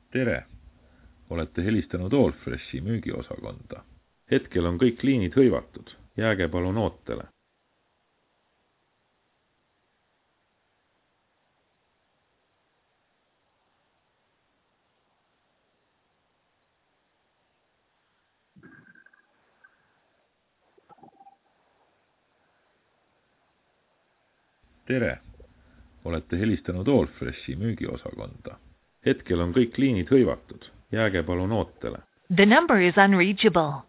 Tere! Olete helistanud Allfreshi müügiosakonda. Hetkel on kõik liinid hõivatud. Jääge palun ootele. Tere! Olete helistanud Allfreshi müügiosakonda. Hetkel on kõik liinid hõivatud. Jääge palun ootele. The number is unreachable.